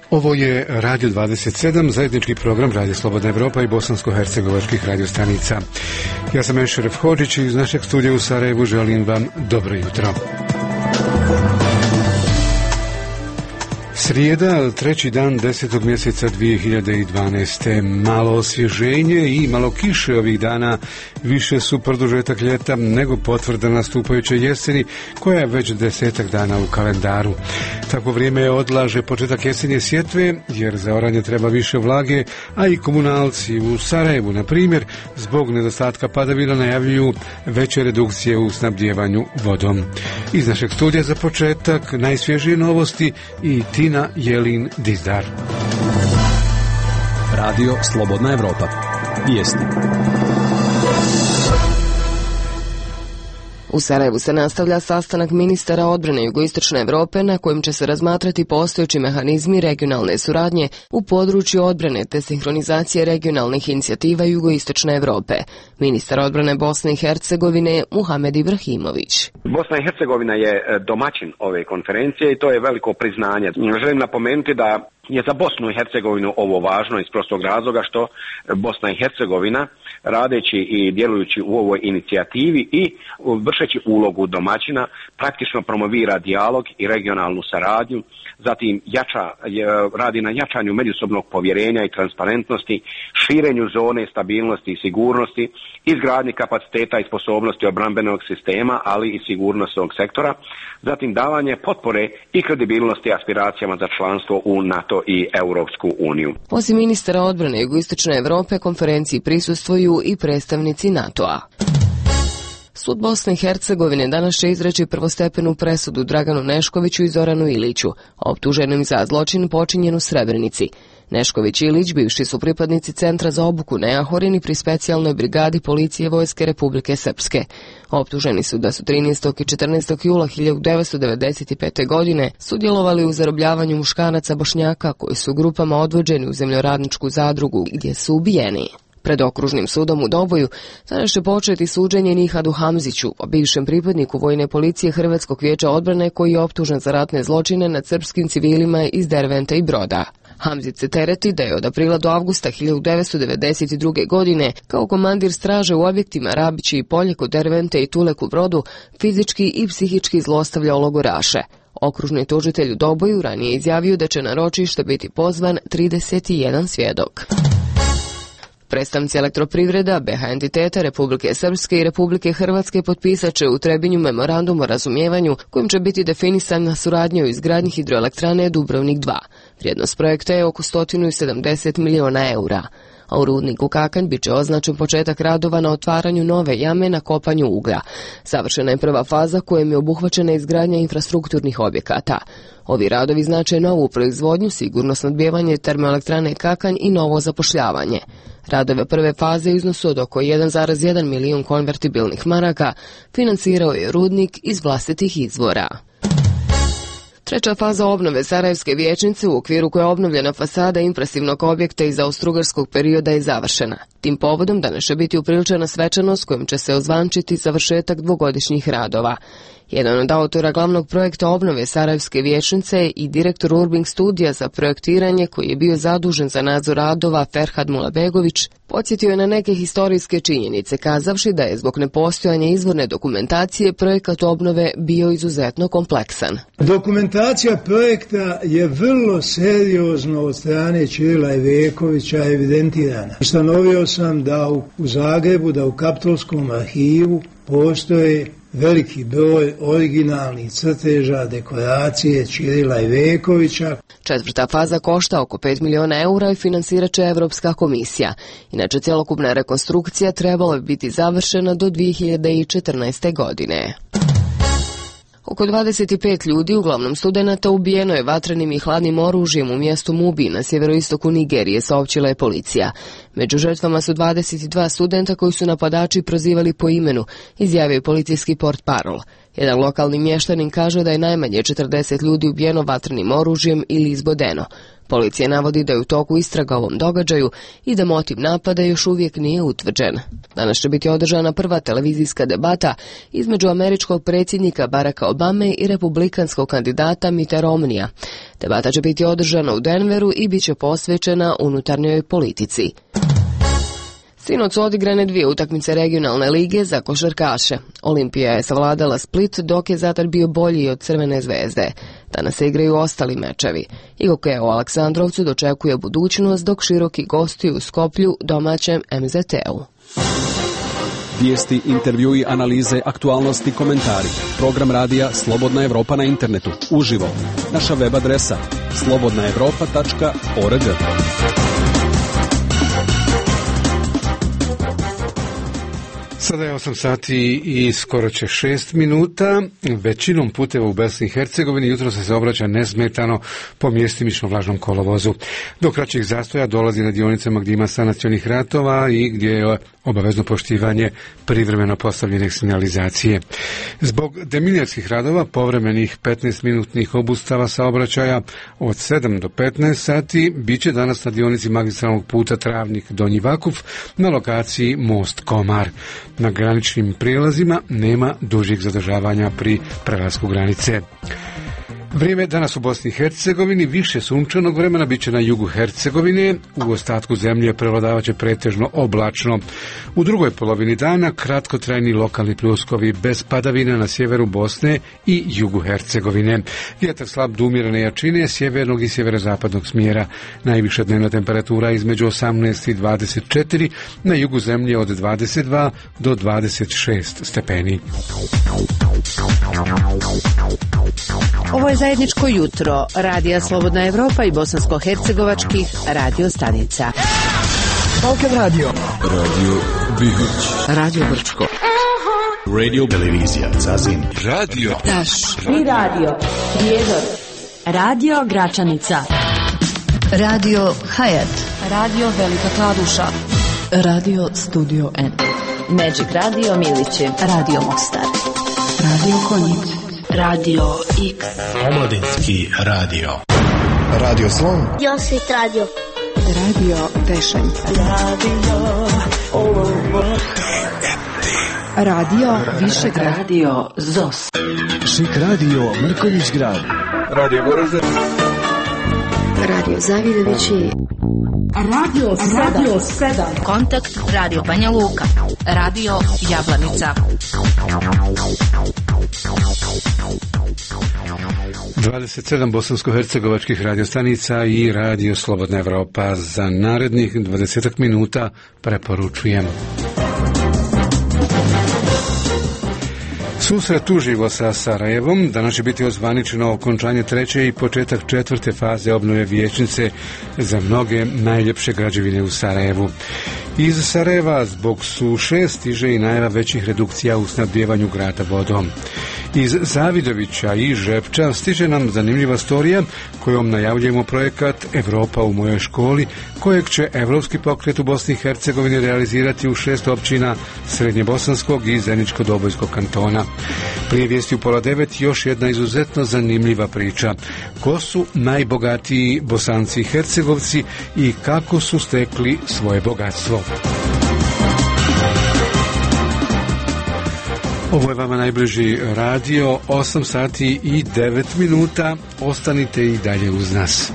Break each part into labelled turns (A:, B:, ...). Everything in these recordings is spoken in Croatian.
A: Ovo je Radio 27, zajednički program Radio Slobodna Evropa i bosansko-hercegovačkih radiostanica. Ja sam Ešeref Hodžić i iz našeg studija u Sarajevu želim vam dobro jutro. Srijeda, treći dan 10. mjeseca 2012. Malo osvježenje i malo kiše ovih dana više su produžetak ljeta nego potvrda nastupajuće jeseni koja je već 10 dana u kalendaru. Tako vrijeme odlaže početak jesenje sjetve jer za oranje treba više vlage, a i komunalci u Sarajevu, na primjer, zbog nedostatka padavina najavljuju veće redukcije u snabdijevanju vodom. Iz našeg studija za početak najsvježije novosti i Tina Jelin Dizdar.
B: Radio Slobodna Evropa. Vijesti.
C: U Sarajevu se nastavlja sastanak ministara odbrane Jugoistočne Evrope na kojem će se razmatrati postojeći mehanizmi regionalne suradnje u području odbrane te sinhronizacije regionalnih inicijativa Jugoistočne Evrope. Ministar odbrane Bosne i Hercegovine Muhamed Ibrahimović.
D: Bosna i Hercegovina je domaćin ove konferencije i to je veliko priznanje. Želim napomenuti da je za Bosnu i Hercegovinu ovo važno iz prostog razloga što Bosna i Hercegovina, radeći i djelujući u ovoj inicijativi i vršeći ulogu domaćina, praktično promovira dijalog i regionalnu saradnju, zatim radi na jačanju međusobnog povjerenja i transparentnosti, širenju zone stabilnosti i sigurnosti, izgradnji kapaciteta i sposobnosti obrambenog sistema, ali i sigurnosnog sektora, zatim davanje potpore i kredibilnosti aspiracijama za članstvo u NATO i Europsku uniju.
C: Osim ministara odbrane Jugoistočne Evrope, konferenciji prisustvuju i predstavnici NATO-a. Sud Bosne i Hercegovine danas će izreći prvostepenu presudu Draganu Neškoviću i Zoranu Iliću, optuženim za zločin počinjen u Srebrenici. Nešković i Ilić bivši su pripadnici Centra za obuku Neahorini pri specijalnoj brigadi policije Vojske Republike Srpske. Optuženi su da su 13. i 14. jula 1995. godine sudjelovali u zarobljavanju muškaraca Bošnjaka koji su grupama odvođeni u zemljoradničku zadrugu gdje su ubijeni. Pred okružnim sudom u Doboju danas će početi suđenje Nihadu Hamziću, o bivšem pripadniku vojne policije Hrvatskog vijeća odbrane koji je optužen za ratne zločine nad srpskim civilima iz Derventa i Broda. Hamzić se tereti da je od aprila do avgusta 1992. godine kao komandir straže u objektima Rabići i Polje kod Dervente i Tulek u Brodu fizički i psihički zlostavljao logoraše. Okružni tužitelj u Doboju ranije izjavio da će na ročište biti pozvan 31 svjedok. Predstavnici elektroprivreda, BH entiteta Republike Srpske i Republike Hrvatske potpisat će u Trebinju memorandum o razumijevanju kojim će biti definisana suradnja u izgradnji hidroelektrane Dubrovnik 2. Vrijednost projekta je oko 170 miliona eura. A u rudniku Kakanj bit će označen početak radova na otvaranju nove jame na kopanju uglja. Završena je prva faza kojom je obuhvaćena izgradnja infrastrukturnih objekata. Ovi radovi znače novu proizvodnju, sigurno snabdijevanje termoelektrane Kakanj i novo zapošljavanje. Radove prve faze u iznosu od oko 1,1 milijun konvertibilnih maraka financirao je rudnik iz vlastitih izvora. Treća faza obnove Sarajevske vijećnice u okviru koje je obnovljena fasada impresivnog objekta iz austrougarskog perioda je završena. Tim povodom danas će biti upriličena svečanost kojom će se ozvančiti završetak dvogodišnjih radova. Jedan od autora glavnog projekta obnove Sarajevske vijećnice i direktor Urbing studija za projektiranje koji je bio zadužen za nadzor radova Ferhad Mulabegović podsjetio je na neke historijske činjenice kazavši da je zbog nepostojanja izvorne dokumentacije projekat obnove bio izuzetno kompleksan.
E: Dokumentacija projekta je vrlo seriozno od strane Ćirila Ivekovića evidentirana. Ustanovio sam da u Zagrebu, da u Kapitolskom arhivu postoje veliki broj originalnih crteža, dekoracije Ćirila Ivekovića.
C: Četvrta faza košta oko 5 miliona eura i financirat će Evropska komisija. Inače, cjelokupna rekonstrukcija trebala bi biti završena do 2014. godine. Oko 25 ljudi, uglavnom studenata, ubijeno je vatrenim i hladnim oružjem u mjestu Mubi na sjeveroistoku Nigerije, saopćila je policija. Među žrtvama su 22 studenta koji su napadači prozivali po imenu, izjavio je policijski portparol. Jedan lokalni mještanin kaže da je najmanje 40 ljudi ubijeno vatrenim oružjem ili izbodeno. Policija navodi da je u toku istraga o ovom događaju i da motiv napada još uvijek nije utvrđen. Danas će biti održana prva televizijska debata između američkog predsjednika Baracka Obame i republikanskog kandidata Mitta Romneya. Debata će biti održana u Denveru i bit će posvećena unutarnjoj politici. Sinoć su odigrane 2 utakmice regionalne lige za košarkaše. Olimpija je savladala Split, dok je Zadar bio bolji od Crvene zvezde. Danas se igraju ostali mečevi. IGOK u Aleksandrovcu dočekuje budućnost, dok Široki gostuju u Skoplju domaćem MZT-u.
B: Vijesti, intervjui, analize, aktualnosti, komentari. Program radija Slobodna Evropa na internetu. Uživo. Naša web adresa slobodnaevropa.org.
A: Sada je 8 sati i skoro će 6 minuta. Većinom puteva u Bosni i Hercegovini jutro se obraća nesmetano po mjestimično vlažnom kolovozu. Do kraćih zastoja dolazi na dionicama gdje ima sanacionih ratova i gdje je obavezno poštivanje privremeno postavljene signalizacije. Zbog demiljarskih radova povremenih 15-minutnih obustava saobraćaja od 7 do 15 sati bit će danas na dionici magistralnog puta Travnik-Donji Vakuf na lokaciji Most Komar. Na graničnim prijelazima nema dužih zadržavanja pri prelasku granice. Vrijeme danas u Bosni i Hercegovini više sunčanog vremena bit će na jugu Hercegovine, u ostatku zemlje prevladavat će pretežno oblačno. U drugoj polovini dana kratkotrajni lokalni pljuskovi bez padavina na sjeveru Bosne i jugu Hercegovine. Vjetar slab do umjerene jačine sjevernog i sjeverozapadnog smjera. Najviša dnevna temperatura između 18 i 24, na jugu zemlje od 22 do 26 stepeni.
F: Ovo je zajedničko jutro Radija Slobodna Evropa i bosansko-hercegovačkih radio stanica.
G: Balkan Radio, Radio Bihać,
C: Radio Brčko,
G: Radio Televizija Zazin, Radio
F: Taš i Radio Prijedor, Radio Gračanica,
H: Radio Hayat,
F: Radio Velika Kladuša,
H: Radio Studio N,
F: Magic Radio Milići,
H: Radio Mostar, Radio Konjic,
F: Radio X,
G: Omladinski radio, Radio Slon,
I: Josit Radio,
H: Radio Tešanj, Radio Višegrad,
F: Radio ZOS,
G: Šik Radio Mrkonjić Grad, Radio Goražde,
H: Radio Zavidovići,
F: Radio 7,
J: Kontakt Radio Banja Luka, Radio Jablanica.
A: 27 bosansko-hercegovačkih radiostanica i Radio Slobodna Evropa. Za narednih 20 minuta preporučujem. Susret uživo sa Sarajevom. Danas će biti ozvaničeno okončanje 3. i početak 4. faze obnove vijećnice za mnoge najljepše građevine u Sarajevu. Iz Sarajeva zbog suše stiže i najava većih redukcija u snabdijevanju grada vodom. Iz Zavidovića i Žepča stiže nam zanimljiva storija kojom najavljujemo projekat Evropa u mojoj školi, kojeg će Evropski pokret u Bosni i Hercegovini realizirati u 6 općina Srednjebosanskog i Zeničko-Dobojskog kantona. Prije vijesti u 8:30 još jedna izuzetno zanimljiva priča. Ko su najbogatiji Bosanci i Hercegovci i kako su stekli svoje bogatstvo? Ovo je vama najbliži radio, 8 sati i 9 minuta. Ostanite i dalje uz nas.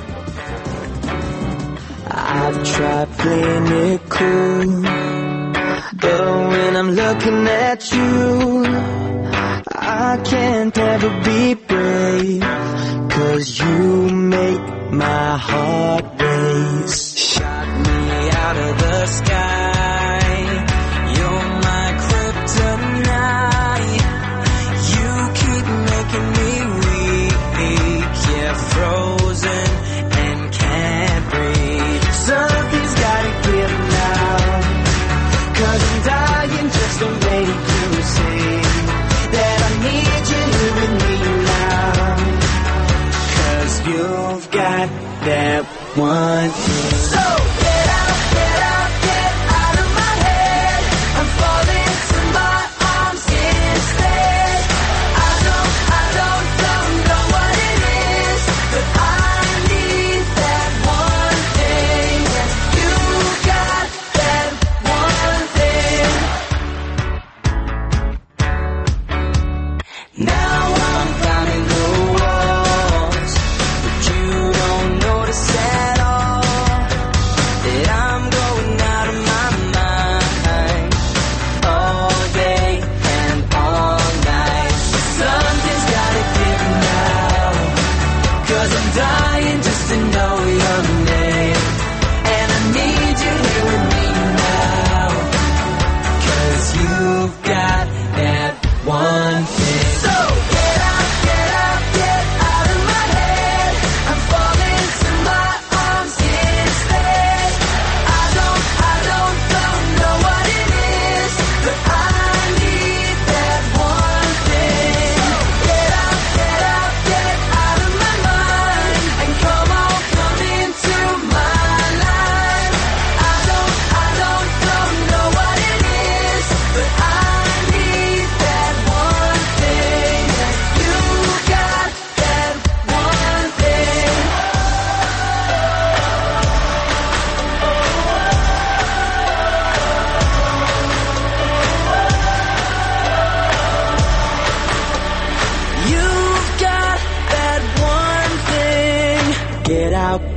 K: I've tried playing it cool, but when I'm looking at you, I can't ever be brave, 'cause you make my heart race. Shot me out of the sky, you're my kryptonite. You keep making me weak, yeah, frozen and can't breathe. Something's gotta give now, 'cause I'm dying just to make you see that I need you here with me now. 'Cause you've got that one thing. So get out, get out, get out of my head. I'm falling to my arms instead. I don't know what it is, but I need that.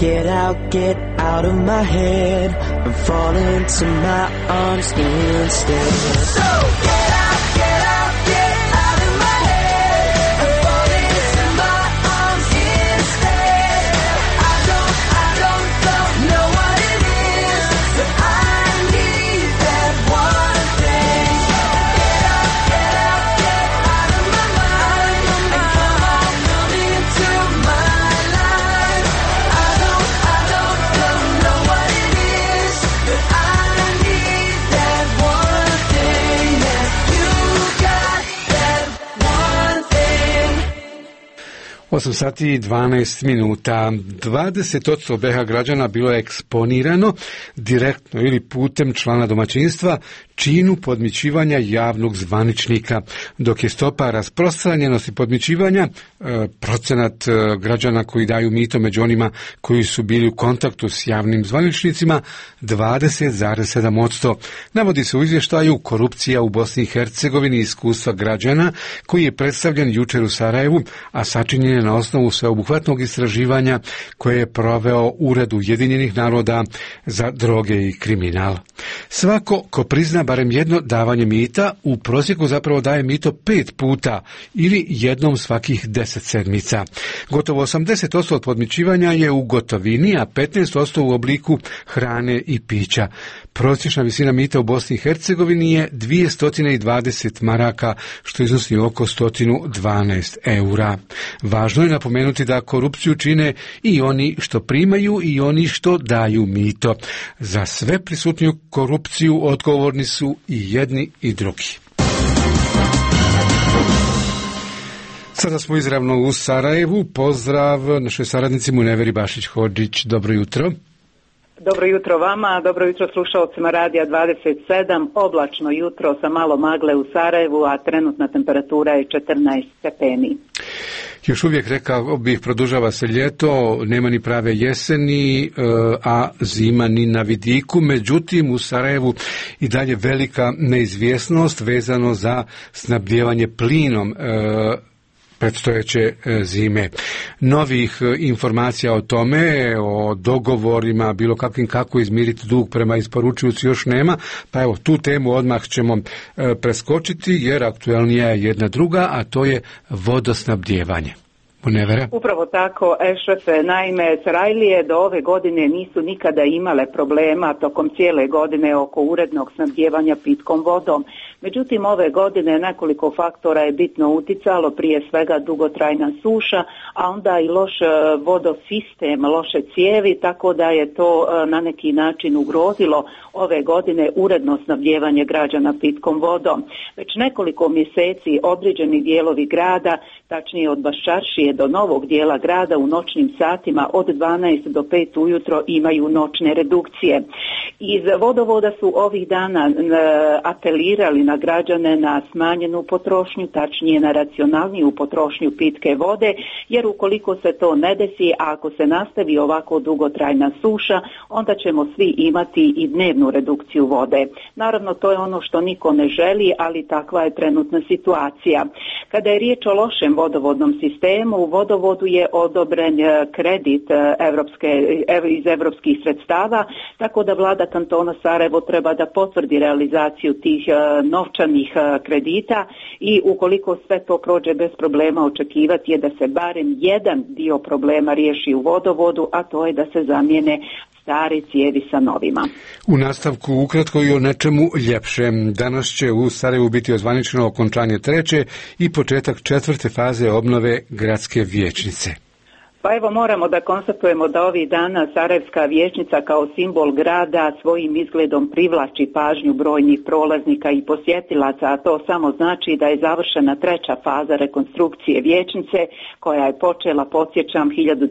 K: Get out of my head and fall into my arms instead. So get out, get out, get out of my head and fall into my arms instead. I don't know what it is, but I need that one thing. Get out, get out, get out of my mind and come into my life. I don't know what it is, but I need that one thing. Yeah, you got that one thing.
A: 8 sati i 12 minuta. 20% BH građana bilo je eksponirano direktno ili putem člana domaćinstva činu podmićivanja javnog zvaničnika, dok je stopa rasprostranjenosti podmićivanja procenat građana koji daju mito među onima koji su bili u kontaktu s javnim zvaničnicima 20,7%. Navodi se u izvještaju Korupcija u Bosni i Hercegovini, iskustva građana, koji je predstavljen jučer u Sarajevu, a sačinjen je na osnovu sveobuhvatnog istraživanja koje je proveo Ured Ujedinjenih naroda za droge i kriminal. Svako ko prizna barem jedno davanje mita u prosjeku zapravo daje mito 5 puta ili jednom svakih 10 sedmica. Gotovo 80% od podmićivanja je u gotovini, a 15% u obliku hrane i pića. Prosječna visina mita u Bosni i Hercegovini je 220 maraka, što iznosi oko 112 eura. Važno je napomenuti da korupciju čine i oni što primaju i oni što daju mito. Za sve prisutniju korupciju odgovorni su i jedni i drugi. Sada smo izravno u Sarajevu. Pozdrav našoj saradnici Muneveri Bašić-Hodžić. Dobro jutro.
I: Dobro jutro vama, dobro jutro slušalcima Radija 27, oblačno jutro sa malo magle u Sarajevu, a trenutna temperatura je 14 stepeni.
A: Još uvijek, rekao bih, produžava se ljeto, nema ni prave jeseni, a zima ni na vidiku. Međutim, u Sarajevu i dalje velika neizvjesnost vezano za snabdijevanje plinom predstojeće zime. Novih informacija o tome, o dogovorima, bilo kakvim kako izmiriti dug prema isporučiocu još nema, pa evo tu temu odmah ćemo preskočiti jer aktualnija je jedna druga, a to je vodosnabdijevanje. Munevera?
I: Upravo tako, Ešrefe. Naime, Sarajlije do ove godine nisu nikada imale problema tokom cijele godine oko urednog snabdijevanja pitkom vodom. Međutim, ove godine nekoliko faktora je bitno uticalo, prije svega dugotrajna suša, a onda i loš vodosistem, loše cijevi, tako da je to na neki način ugrozilo ove godine uredno snabdijevanje građana pitkom vodom. Već nekoliko mjeseci određeni dijelovi grada, tačnije od Baščaršije do novog dijela grada, u noćnim satima od 12 do 5 ujutro imaju noćne redukcije. Iz vodovoda su ovih dana apelirali na građane na smanjenu potrošnju, tačnije na racionalniju potrošnju pitke vode, jer ukoliko se to ne desi, a ako se nastavi ovako dugotrajna suša, onda ćemo svi imati i dnevnu redukciju vode. Naravno, to je ono što niko ne želi, ali takva je trenutna situacija. Kada je riječ o lošem vodovodnom sistemu, u vodovodu je odobren kredit iz evropskih sredstava, tako da vlada kantona Sarajevo treba da potvrdi realizaciju tih novčanih kredita i ukoliko sve to prođe bez problema, očekivati je da se barem jedan dio problema riješi u vodovodu, a to je da se zamijene stare cijevi sa novima.
A: U nastavku ukratko i o nečemu ljepšem. Danas će u Sarajevu biti ozvaničeno okončanje 3. i početak 4. faze obnove gradske vijećnice.
I: Pa evo, moramo da konstatujemo da ovih dana Sarajevska vijećnica kao simbol grada svojim izgledom privlači pažnju brojnih prolaznika i posjetilaca, a to samo znači da je završena 3. faza rekonstrukcije vijećnice koja je počela, podsjećam,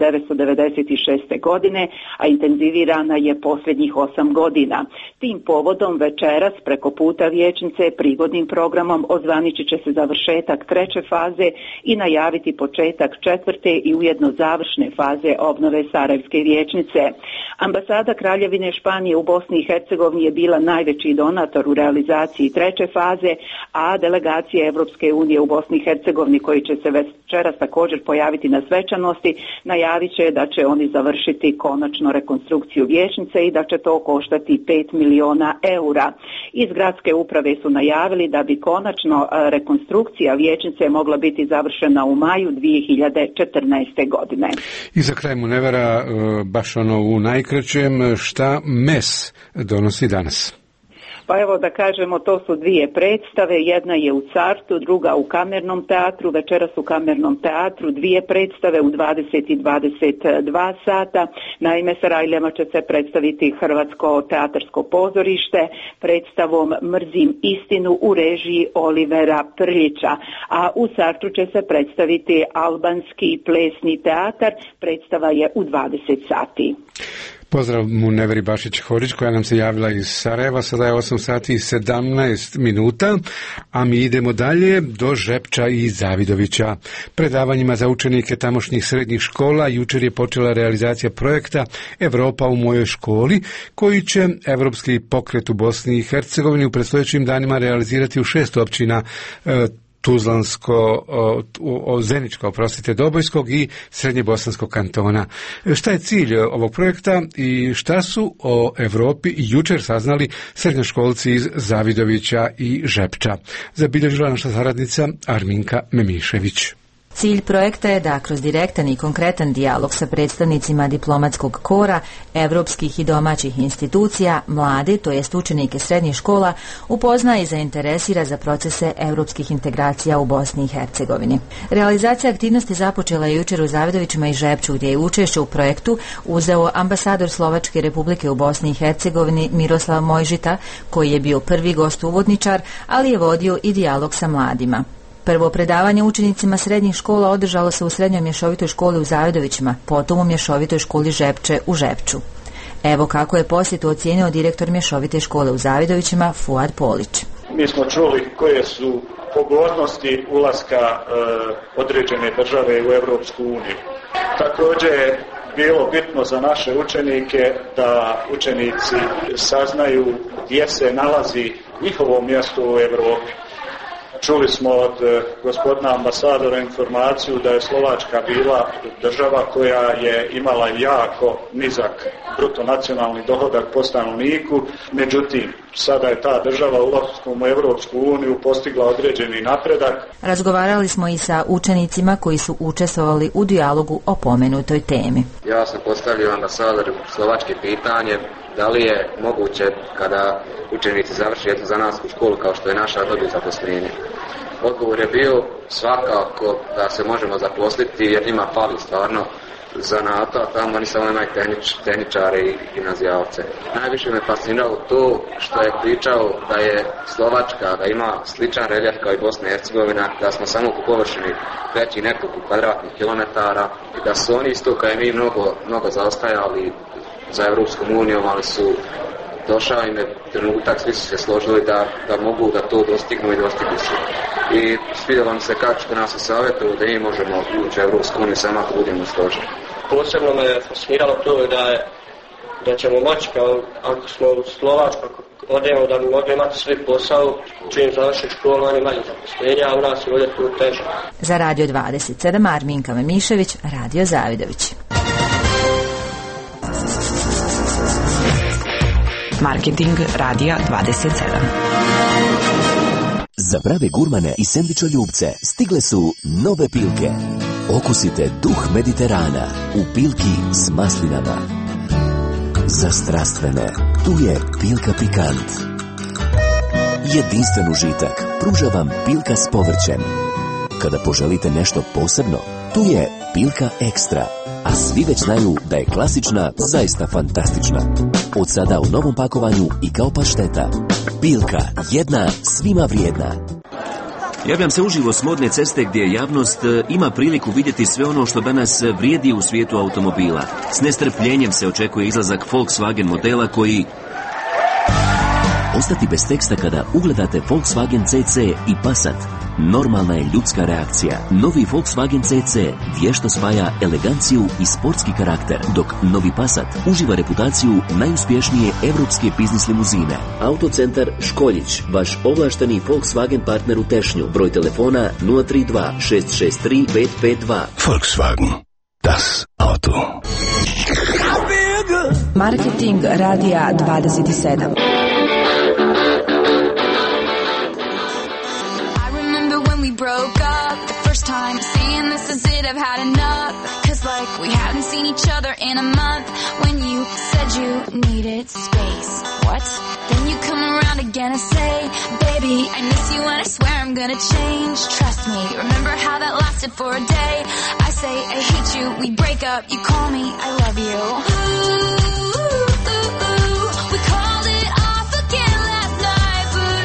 I: 1996. godine, a intenzivirana je posljednjih 8 godina. Tim povodom večeras preko puta vijećnice prigodnim programom ozvaničit će se završetak 3. faze i najaviti početak 4. i ujedno završne faze obnove Sarajevske vijećnice. Ambasada Kraljevine Španije u Bosni i Hercegovini je bila najveći donator u realizaciji treće faze, a delegacija Evropske unije u Bosni i Hercegovini, koji će se večeras također pojaviti na svečanosti, najavit će da će oni završiti konačno rekonstrukciju vijećnice i da će to koštati 5 miliona eura. Iz gradske uprave su najavili da bi konačno rekonstrukcija vijećnice mogla biti završena u maju 2014. godine.
A: I za kraj Munevera, baš ono u najkraćem, šta MES donosi danas?
I: Pa evo da kažemo, to su dvije predstave, jedna je u Cartu, druga u Kamernom teatru, večeras u Kamernom teatru, dvije predstave u 20 i 22 sata. Naime, Sarajlijama će se predstaviti Hrvatsko teatarsko pozorište predstavom Mrzim istinu u režiji Olivera Prljića, a u Cartu će se predstaviti Albanski plesni teatar, predstava je u 20 sati.
A: Pozdrav Muneveri Bašić-Horić koja nam se javila iz Sarajeva, sada je 8 sati i 17 minuta, a mi idemo dalje do Žepča i Zavidovića. Predavanjima za učenike tamošnjih srednjih škola jučer je počela realizacija projekta Evropa u mojoj školi, koji će Evropski pokret u Bosni i Hercegovini u predstojećim danima realizirati u 6 općina Tuzlansko, Zeničko, Dobojskog i Srednjebosanskog kantona. Šta je cilj ovog projekta i šta su o Evropi jučer saznali srednjoškolci iz Zavidovića i Žepča? Zabilježila naša saradnica Arminka Memišević.
L: Cilj projekta je da kroz direktan i konkretan dijalog sa predstavnicima diplomatskog kora, evropskih i domaćih institucija, mlade, to jest učenike srednjih škola, upozna i zainteresira za procese evropskih integracija u Bosni i Hercegovini. Realizacija aktivnosti započela je jučer u Zavidovićima i Žepču, gdje je učešće u projektu uzeo ambasador Slovačke Republike u Bosni i Hercegovini Miroslav Mojžita, koji je bio prvi gost uvodničar, ali je vodio i dijalog sa mladima. Prvo predavanje učenicima srednjih škola održalo se u Srednjoj mješovitoj školi u Zavidovićima, potom u Mješovitoj školi Žepče u Žepču. Evo kako je posjetu ocijenio direktor Mješovite škole u Zavidovićima Fuad Polić.
M: Mi smo čuli koje su pogodnosti ulaska određene države u Europsku uniju. Također je bilo bitno za naše učenike da učenici saznaju gdje se nalazi njihovo mjesto u Europi. Čuli smo od gospodina ambasadora informaciju da je Slovačka bila država koja je imala jako nizak bruto nacionalni dohodak po stanovniku, međutim sada je ta država ulaskom u Europsku uniju postigla određeni napredak.
L: Razgovarali smo i sa učenicima koji su učestvovali u dijalogu o pomenutoj temi.
N: Ja sam postavio ambasador Slovačke pitanje da li je moguće kada učenici završi etnozanatsku školu kao što je naša dobiti zaposlenje. Odgovor je bio svakako da se možemo zaposliti jer njima fali stvarno zanata, tamo oni samo imaju tehničare i gimnazijalce. Najviše me fasciniralo to što je pričao da je Slovačka, da ima sličan reljef kao i Bosna i Hercegovina, da smo samo po površini veći nekoliko kvadratnih kilometara i da su oni isto kao i mi mnogo zaostajali za Europskom unijom, ali su došao im je trenutak, svi su se složili da mogu da to dostignu i dostignu su. I svidjelo mi se kako što nas je savjetovalo da mi možemo ući u Europsku uniju samo ako budemo složeni.
O: Posebno me fasciniralo to da ćemo moći, ako smo u Slovačku, ako odemo da bi mogli imati svi posao, čim završi školu, oni imaju zaposlenja, a u nas je ovdje tu teže.
L: Za Radio 27 Arminka Memišević, Radio Zavidović.
P: Marketing Radija 27.
Q: Za prave gurmane i sendvičoljubce stigle su nove Pilke. Okusite duh Mediterana u Pilki s maslinama. Za strastvene, tu je Pilka Pikant. Jedinstven užitak pruža vam Pilka s povrćem. Kada poželite nešto posebno, tu je Pilka Ekstra. A svi već znaju da je klasična zaista fantastična. Od sada u novom pakovanju i kao pašteta. Pilka, jedna svima vrijedna.
R: Javljam se uživo s modne ceste gdje javnost ima priliku vidjeti sve ono što danas vrijedi u svijetu automobila. S nestrpljenjem se očekuje izlazak Volkswagen modela koji
Q: ostati bez teksta kada ugledate Volkswagen CC i Passat? Normalna je ljudska reakcija. Novi Volkswagen CC vješto spaja eleganciju i sportski karakter, dok novi Passat uživa reputaciju najuspješnije evropske biznis limuzine. Autocentar Školjić, vaš ovlašteni Volkswagen partner u Tešnju. Broj telefona 032 663 552.
G: Volkswagen. Das Auto.
F: Marketing radija 27.
S: We broke up the first time, saying this is it, I've had enough. Cause like we hadn't seen each other in a month. When you said you needed space, what? Then you come around again and say, baby, I miss you and I swear I'm gonna change. Trust me, remember how that lasted for a day? I say I hate you, we break up, you call me, I love you. We called it off again last night, but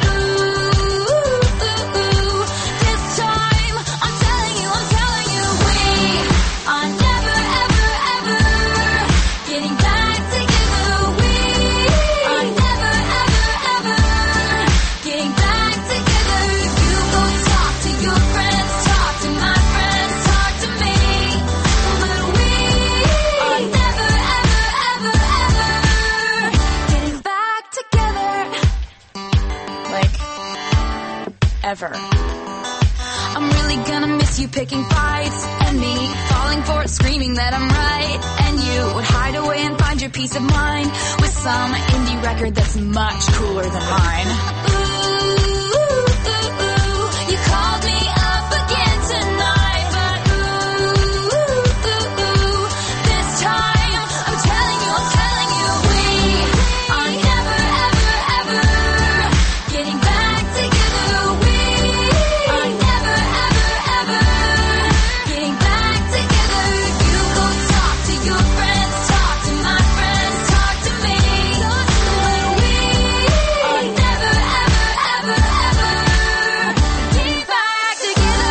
S: this time I'm telling you, we are never, ever, ever getting back together. We are never, ever, ever getting back together. You go talk to your friends, talk to my friends, talk to me, but we are never, ever, ever, ever getting back together. Like, ever. I'm really gonna miss you picking fights and me falling for it, screaming that I'm right. And you would hide away and find your peace of mind with some indie record that's much cooler than mine. You called me up again tonight, but this time I'm telling you, we are never, ever, ever getting back together. We are never, ever, ever getting back together. You go talk to your friends, talk to my friends, talk to me, but we are never, ever, ever, ever getting back together.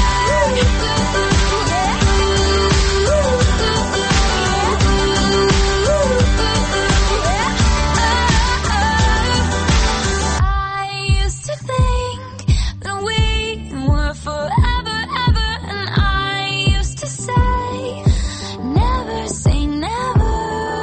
S: I used to think that we were forever, ever, and I used to say, never say never.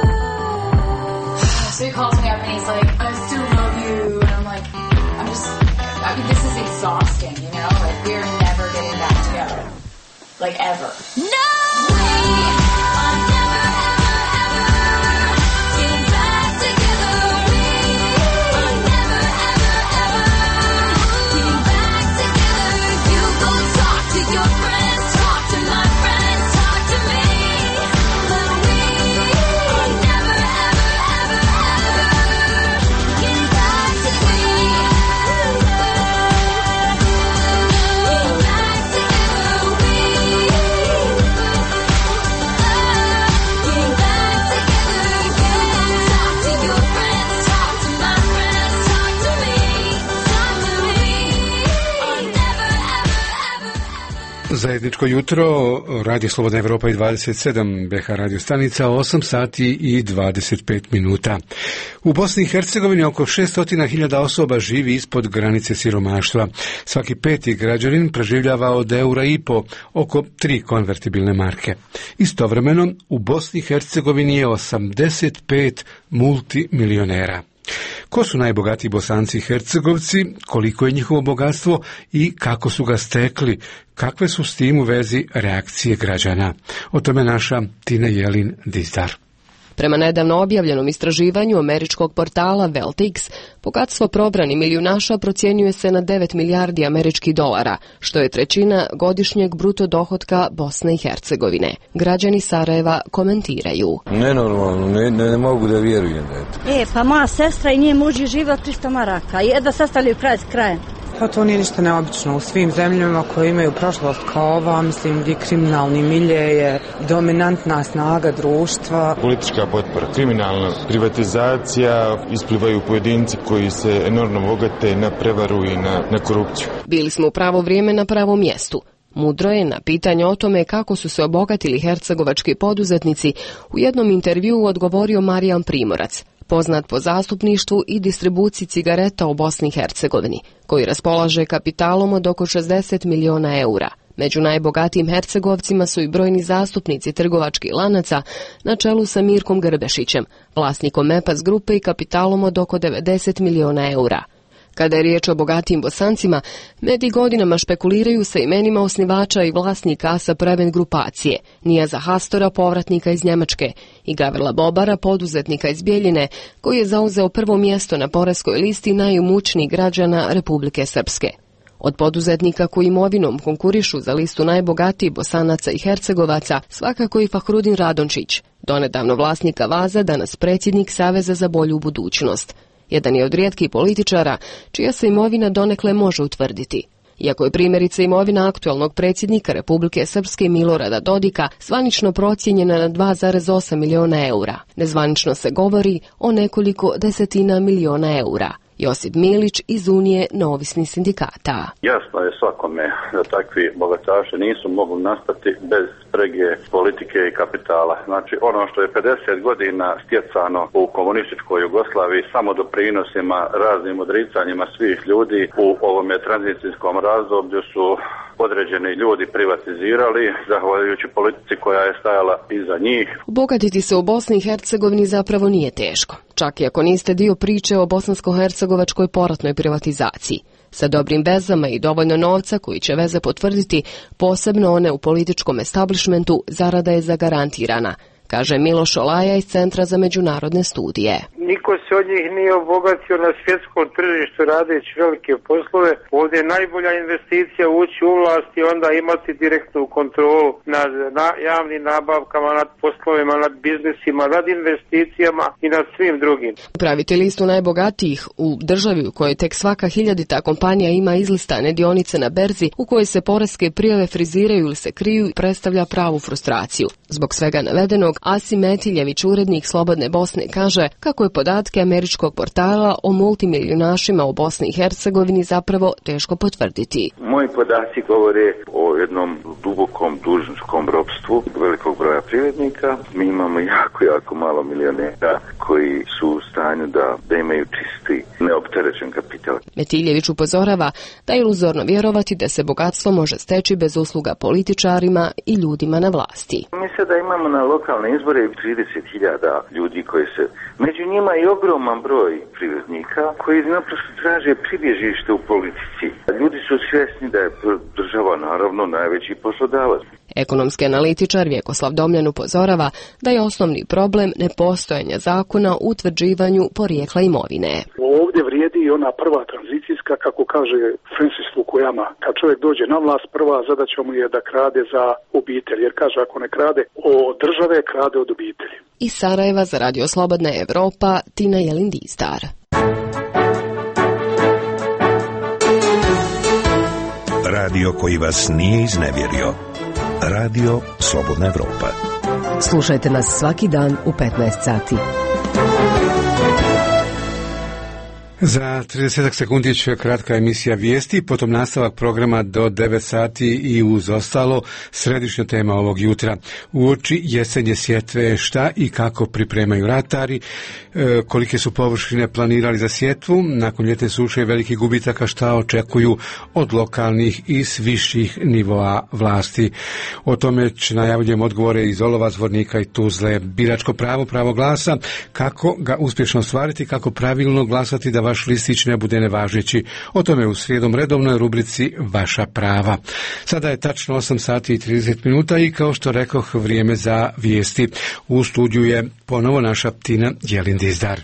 T: So he calls me up and he's like, I still love you. And I'm like, I mean, this is exhausting, you know? Like, we're never getting back together. Like, ever.
S: No! We are never, ever, ever getting back together. We are never, ever, ever getting back together. You go talk to your friends, talk to my friends, talk to me, but we are never, ever, ever, ever getting back together. Getting back together. We getting back together. Talk to your friends, talk to my friends, talk to me, talk to me. Are never, ever, ever.
A: Zajedničko jutro, Radio Slobodna Evropa i 27, BH radio stanica, 8 sati i 25 minuta. U Bosni i Hercegovini oko 600.000 osoba živi ispod granice siromaštva. Svaki peti građanin preživljava od €1,5, oko 3 konvertibilne marke. Istovremeno, u Bosni i Hercegovini je 85 multimilionera. Ko su najbogatiji Bosanci i Hercegovci, koliko je njihovo bogatstvo i kako su ga stekli, kakve su s tim u vezi reakcije građana? O tome naša Tina Jelin Dizdar.
C: Prema nedavno objavljenom istraživanju američkog portala Veltix, bogatstvo probranih milijunaša procjenjuje se na 9 milijardi američkih dolara, što je trećina godišnjeg bruto dohotka Bosne i Hercegovine. Građani Sarajeva komentiraju.
U: Nenormalno, ne mogu da vjerujem da je to.
V: Pa moja sestra i nje muži žive od 300 maraka, jedva sastavljaju kraj s krajem.
W: Pa to nije ništa neobično. U svim zemljama koje imaju prošlost kao ova, mislim, gdje kriminalni milje je dominantna snaga društva.
X: Politička potpora, kriminalna privatizacija, isplivaju pojedinci koji se enormno bogate na prevaru i na korupciju.
C: Bili smo u pravo vrijeme na pravom mjestu. Mudro je na pitanje o tome kako su se obogatili hercegovački poduzetnici u jednom intervjuu odgovorio Marijan Primorac, poznat po zastupništvu i distribuciji cigareta u Bosni i Hercegovini, koji raspolaže kapitalom od oko 60 miliona eura. Među najbogatijim Hercegovcima su i brojni zastupnici trgovačkih lanaca na čelu sa Mirkom Grbešićem, vlasnikom Mepas grupe i kapitalom od oko 90 miliona eura. Kada je riječ o bogatijim Bosancima, mediji godinama špekuliraju sa imenima osnivača i vlasnika Asa Prevent grupacije, Nijaza Hastora, povratnika iz Njemačke, i Gavrila Bobara, poduzetnika iz Bjeljine, koji je zauzeo prvo mjesto na poreskoj listi najimućnijih građana Republike Srpske. Od poduzetnika koji imovinom konkurišu za listu najbogatijih Bosanaca i Hercegovaca, svakako i Fahrudin Radončić, donedavno vlasnika Vaza, danas predsjednik Saveza za bolju budućnost. Jedan je od rijetkih političara čija se imovina donekle može utvrditi. Iako je primjerice imovina aktualnog predsjednika Republike Srpske Milorada Dodika zvanično procijenjena na 2,8 miliona eura, nezvanično se govori o nekoliko desetina miliona eura. Josip Milić iz Unije neovisnih sindikata.
B: Jasno je svakome da takvi bogataši nisu mogli nastati bez sprege politike i kapitala. Znači ono što je 50 godina stjecano u komunističkoj Jugoslaviji samo doprinosima, raznim odricanjima svih ljudi u ovome tranzicijskom razdoblju su određeni ljudi privatizirali, zahvaljujući politici koja je stajala iza njih.
C: Obogatiti se u Bosni i Hercegovini zapravo nije teško, čak i ako niste dio priče o bosansko-hercegovačkoj poratnoj privatizaciji. Sa dobrim vezama i dovoljno novca koji će veze potvrditi, posebno one u političkom establishmentu, zarada je zagarantirana, kaže Miloš Olaja iz Centra za međunarodne studije.
D: Niko se od njih nije obogatio na svjetskom tržištu radeći velike poslove. Ovdje je najbolja investicija ući u vlast i onda imati direktnu kontrolu nad javnim nabavkama, nad poslovima, nad biznisima, nad investicijama i nad svim drugim.
C: Praviti listu najbogatijih u državi u kojoj tek svaka hiljadita kompanija ima izlistane dionice na berzi, u kojoj se poreske prijave friziraju ili se kriju, predstavlja pravu frustraciju. Zbog svega navedenog, Asim Metiljević, urednik Slobodne Bosne, kaže kako je podatke američkog portala o multimilijunašima u Bosni i Hercegovini zapravo teško potvrditi.
E: Moji podaci govore o jednom dubokom dužničkom ropstvu velikog broja privrednika. Mi imamo jako malo milionera koji su u stanju da imaju čisti, neopterećen kapital.
C: Metiljević upozorava da je iluzorno vjerovati da se bogatstvo može steći bez usluga političarima i ljudima na vlasti.
E: Mi sada imamo na lokalne izbore 30.000 ljudi koji se, među njima i ogroman broj privrednika koji naprosto traže pribježište u politici. Ljudi su svjesni da je država naravno najveći poslodavac.
C: Ekonomski analitičar Vjekoslav Domljan upozorava da je osnovni problem nepostojanja zakona o utvrđivanju porijekla imovine.
H: Ovdje vrijedi i ona prva tranzicijska, kako kaže Francis Fukuyama, kad čovjek dođe na vlast, prva zadaća mu je da krade za obitelj, jer kaže ako ne krade od države, krade od obitelji.
C: Iz Sarajeva za Radio Slobodna Evropa, Tina Jelindistar.
Y: Radio koji vas nije iznevjerio. Radio Slobodna Evropa.
C: Slušajte nas svaki dan u 15 sati.
A: Za 30 sekundi će kratka emisija vijesti, potom nastavak programa do 9 sati i uz ostalo središnja tema ovog jutra. Uoči jesenje sjetve, šta i kako pripremaju ratari, kolike su površine planirali za sjetvu, nakon ljetne suše i velikih gubitaka šta očekuju od lokalnih i s viših nivoa vlasti. O tome najavljujem odgovore iz Olova, Zvornika i Tuzle. Biračko pravo, pravo glasa, kako ga uspješno ostvariti, kako pravilno glasati da vaš listić ne bude nevažeći. O tome u srijedom redovnoj rubrici Vaša prava. Sada je tačno 8 sati i 30 minuta i kao što rekoh, vrijeme za vijesti. U studiju je ponovo naša Tina Jelindizdar.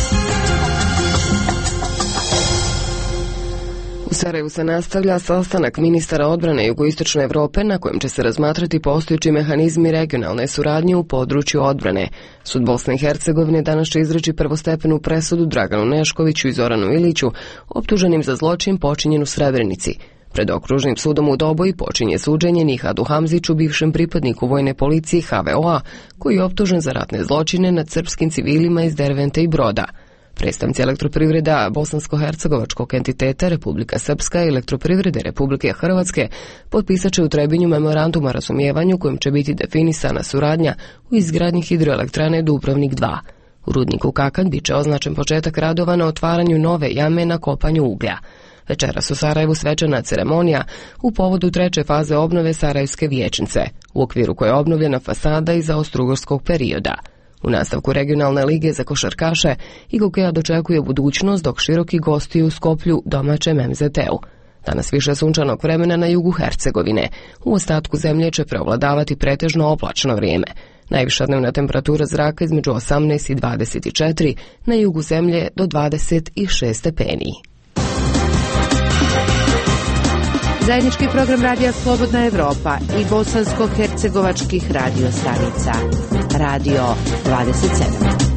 C: U Sarajevu se nastavlja sastanak ministara odbrane Jugoistočne Europe na kojem će se razmatrati postojeći mehanizmi regionalne suradnje u području odbrane. Sud Bosne i Hercegovine danas će izreći prvostepenu presudu Draganu Neškoviću i Zoranu Iliću, optuženim za zločin počinjen u Srebrenici. Pred okružnim sudom u Doboji počinje suđenje Nihadu Hamziću, bivšem pripadniku vojne policije HVO-a, koji je optužen za ratne zločine nad srpskim civilima iz Dervente i Broda. Predstavnici Elektroprivreda Bosansko-hercegovačkog entiteta Republika Srpska i Elektroprivrede Republike Hrvatske potpisat će u Trebinju memorandum o razumijevanju kojim će biti definisana suradnja u izgradnji hidroelektrane Dubrovnik 2. U rudniku Kakanj biće označen početak radova na otvaranju nove jame na kopanju uglja. Večeras u Sarajevu svečana ceremonija u povodu 3. faze obnove Sarajevske vijećnice, u okviru koje je obnovljena fasada iz austrougarskog perioda. U nastavku regionalne lige za košarkaše Igokeja dočekuje budućnost, dok široki gosti u Skoplju domaćem MZT-u. Danas više sunčanog vremena na jugu Hercegovine. U ostatku zemlje će preovladavati pretežno oblačno vrijeme. Najviša dnevna temperatura zraka između 18 i 24, na jugu zemlje do 26 stepeni.
F: Zajednički program Radija Slobodna Evropa i bosansko-hercegovačkih radio stanica. Radio 27.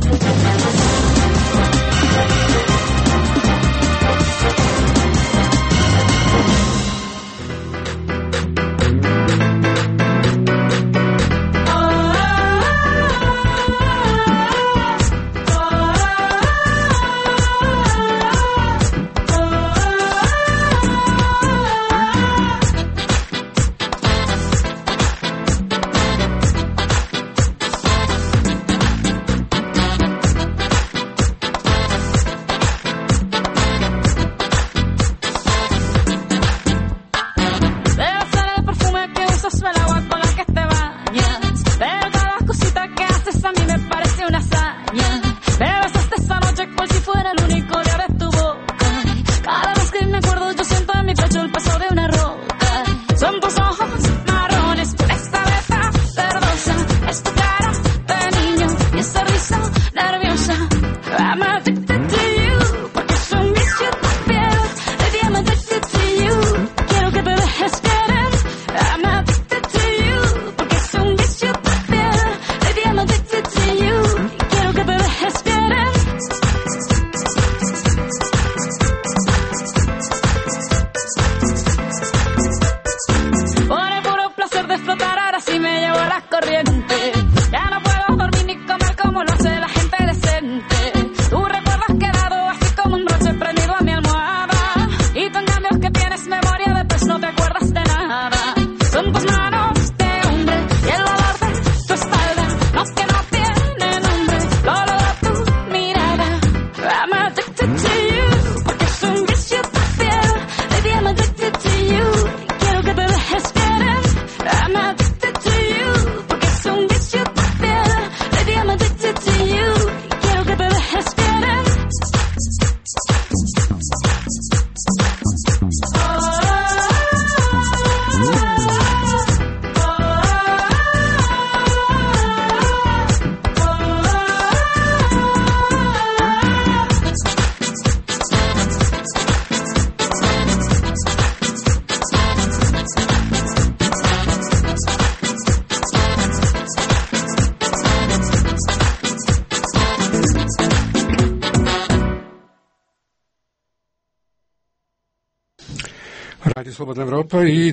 A: Radio Slobodna Evropa i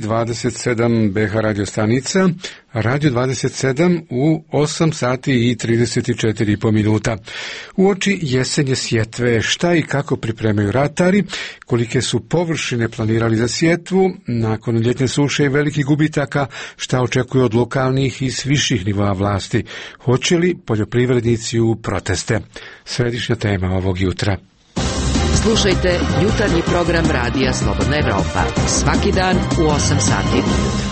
A: 27 BH radio stanica, Radio 27 u 8 sati i 34,5 minuta. Uoči jesenje sjetve, šta i kako pripremaju ratari, kolike su površine planirali za sjetvu, nakon ljetne suše i velikih gubitaka, šta očekuju od lokalnih i s viših nivoa vlasti, hoće li poljoprivrednici u proteste? Središnja tema ovog jutra.
F: Slušajte jutarnji program Radija Slobodna Evropa svaki dan u 8 sati ujutro.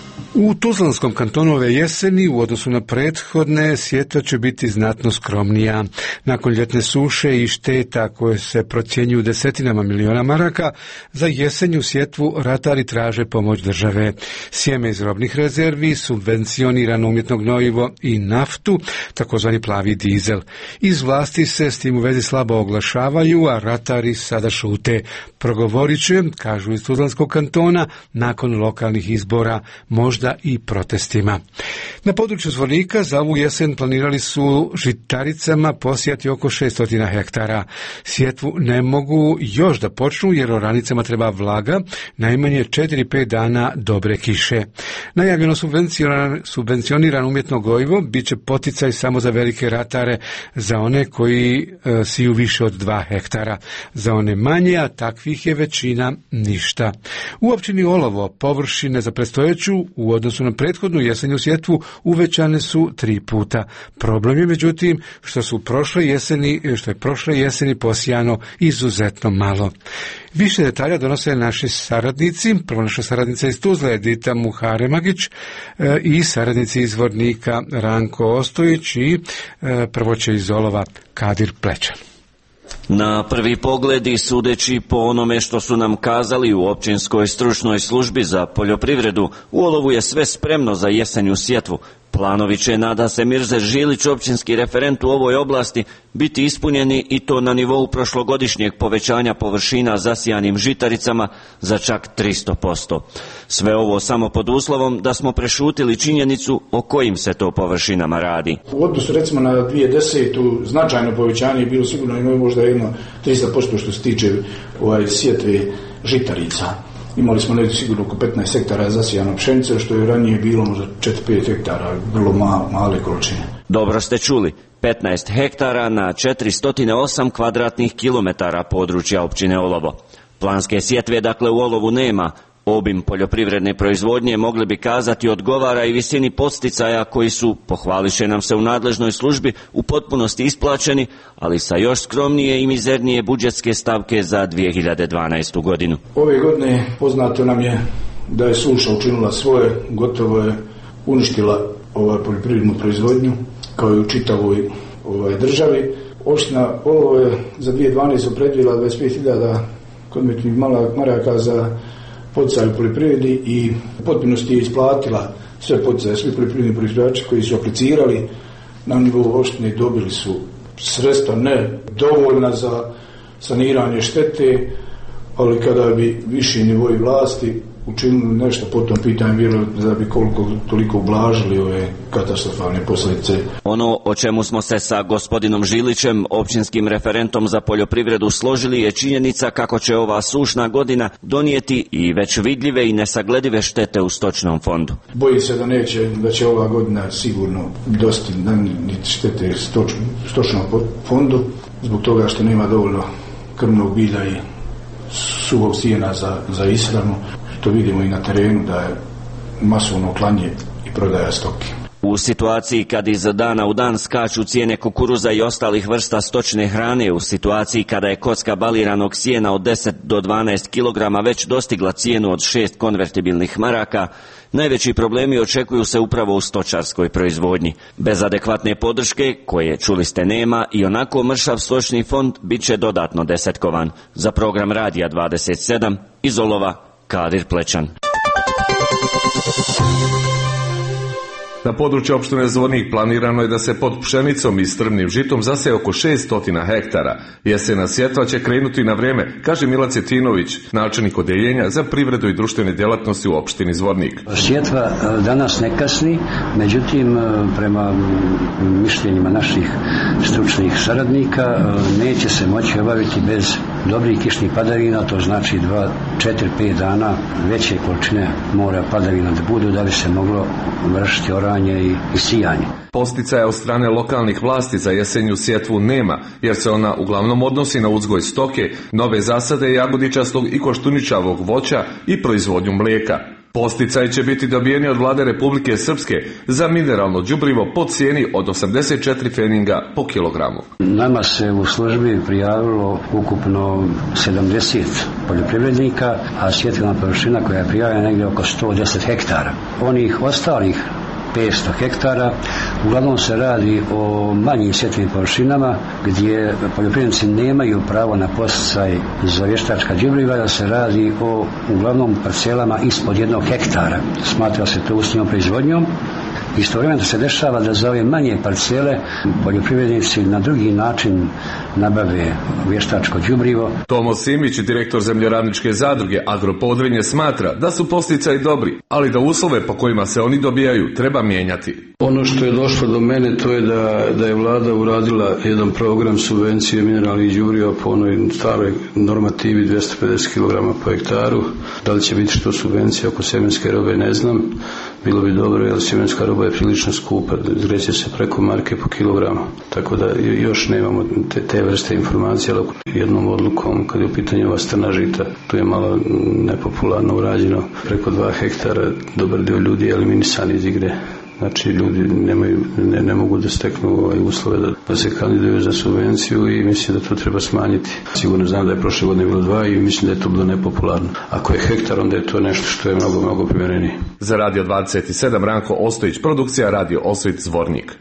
A: U Tuzlanskom kantonu ove jeseni u odnosu na prethodne sjetva će biti znatno skromnija. Nakon ljetne suše i šteta koje se procjenjuju desetinama miliona maraka, za jesenju sjetvu ratari traže pomoć države. Sjeme iz robnih rezervi, subvencionirano umjetno gnojivo i naftu, takozvani plavi dizel. Iz vlasti se s tim u vezi slabo oglašavaju, a ratari sada šute. Progovorit će, kažu iz Tuzlanskog kantona, nakon lokalnih izbora, možda i protestima. Na području Zvornika za ovu jesen planirali su žitaricama posijati oko 600 hektara. Sjetvu ne mogu još da počnu jer oranicama treba vlaga, najmanje 4-5 dana dobre kiše. Najavljeno subvencionirano umjetno gnojivo bit će poticaj samo za velike ratare, za one koji siju više od 2 hektara. Za one manje, a takvih je većina, ništa. U općini Olovo površine za predstojeću u u odnosu na prethodnu jesenju sjetvu uvećane su 3 puta. Problem je međutim što je prošle jeseni posijano izuzetno malo. Više detalja donose naši saradnici. Prvo naša saradnica iz Tuzle Edita Muharemagić i saradnici izvornika Ranko Ostojić i prvo će iz Olova Kadir Plečan.
R: Na prvi pogled i sudeći po onome što su nam kazali u općinskoj stručnoj službi za poljoprivredu, u Olovu je sve spremno za jesenju sjetvu. Planovi će, nada se Mirza Žilić, općinski referent u ovoj oblasti, biti ispunjeni i to na nivou prošlogodišnjeg povećanja površina zasijanim žitaricama za čak 300%. Sve ovo samo pod uslovom da smo prešutili činjenicu o kojim se to površinama radi.
I: U odnosu recimo na 2010. značajno povećanje je bilo sigurno možda jedno 300% što se tiče sjetve žitarica. Imali smo negdje sigurno oko 15 hektara zasijano pšenice, što je ranije bilo možda 4-5 hektara, vrlo male količine.
R: Dobro ste čuli, 15 hektara na 408 kvadratnih kilometara područja općine Olovo. Planske sjetve dakle u Olovu nema. Obim poljoprivredne proizvodnje, mogli bi kazati, odgovara i visini podsticaja koji su, pohvališe nam se u nadležnoj službi, u potpunosti isplaćeni, ali sa još skromnije i mizernije budžetske stavke za 2012. godinu.
I: Ove godine poznato nam je da je suša učinila svoje, gotovo je uništila poljoprivrednu proizvodnju kao i u čitavoj državi. Opština Olovo je za 2012. predvidjela 25.000 kodmetnih maraka za poticaj u poljoprivredi i u potpunosti je isplatila sve poticaje, svi poljoprivredni proizvođači koji su aplicirali na nivou opštine dobili su sredstva ne dovoljna za saniranje štete, ali kada bi viši nivoi vlasti učinili nešto po tom pitanju, vjerojatno da bi koliko toliko ublažili ove katastrofalne posljedice.
R: Ono o čemu smo se sa gospodinom Žilićem, općinskim referentom za poljoprivredu, složili je činjenica kako će ova sušna godina donijeti i već vidljive i nesagledive štete u stočnom fondu.
I: Bojim se da će ova godina sigurno dosta nanijeti štete stočnom fondu, zbog toga što nema dovoljno krmnog bilja i suhog sijena za ishranu. To vidimo i na terenu da je masovno klanje i prodaja stoke.
R: U situaciji kad iz dana u dan skaču cijene kukuruza i ostalih vrsta stočne hrane, u situaciji kada je kocka baliranog sjena od 10 do 12 kg već dostigla cijenu od 6 konvertibilnih maraka, najveći problemi očekuju se upravo u stočarskoj proizvodnji. Bez adekvatne podrške, koje, čuli ste, nema, i onako mršav stočni fond bit će dodatno desetkovan. Za program Radija 27 iz Olova, Kadir Plečan.
J: Na području opštine Zvornik planirano je da se pod pšenicom i strmnim žitom zaseje oko 600 hektara. Jesena sjetva će krenuti na vrijeme, kaže Mila Cetinović, načelnik odeljenja za privredu i društvene djelatnosti u opštini Zvornik.
K: Sjetva danas ne kasni, međutim prema mišljenjima naših stručnih saradnika neće se moći obaviti bez dobrih kišnih padavina, to znači 4-5 dana veće količine mora padavina da budu da bi se moglo vršiti oranje i sijanje.
J: Posticaja od strane lokalnih vlasti za jesenju sjetvu nema, jer se ona uglavnom odnosi na uzgoj stoke, nove zasade jagodičastog i koštuničavog voća i proizvodnju mlijeka. Posticaji će biti dobijeni od vlade Republike Srpske za mineralno đubrivo po cijeni od 84 feninga po kilogramu.
K: Nama se u službi prijavilo ukupno 70 poljoprivrednika, a sjetvena površina koja je prijavljena negdje oko 110 hektara. Onih ostalih 500 hektara, uglavnom se radi o manjim sjetvenim površinama gdje poljoprivrednici nemaju pravo na posticaj za vještačka đubriva, da se radi o uglavnom parcelama ispod 1 hektara. Smatra se to uslovnom proizvodnjom. Istovremeno se dešava da za ove manje parcele poljoprivrednici na drugi način nabave vještačko đubrivo.
J: Tomo Simić, direktor zemljoradničke zadruge Agropodrinje, smatra da su posticaji dobri, ali da uslove po kojima se oni dobijaju treba mijenjati.
M: Ono što je došlo do mene to je da je vlada uradila jedan program subvencije mineralnih đubriva po onoj staroj normativi 250 kg po hektaru. Da li će biti što subvencija oko sjemenske robe ne znam. bilo bi dobro, jer sjemenska roba je prilično skupa, zreće se preko marke po kilogramu, tako da još nemamo te vrste informacije, ali jednom odlukom, kad je u pitanju ova strna žita, tu je malo nepopularno urađeno, preko 2 hektara, dobar dio ljudi je eliminisan iz igre. Znači, ljudi ne mogu da steknu uslove da se kandiduju za subvenciju i mislim da to treba smanjiti. Sigurno znam da je prošle godine bilo 2 i mislim da je to bilo nepopularno. Ako je hektar, onda je to nešto što je mnogo, mnogo primjerenije.
J: Za Radio 27 Ranko Ostojić, produkcija Radio Osvit Zvornik.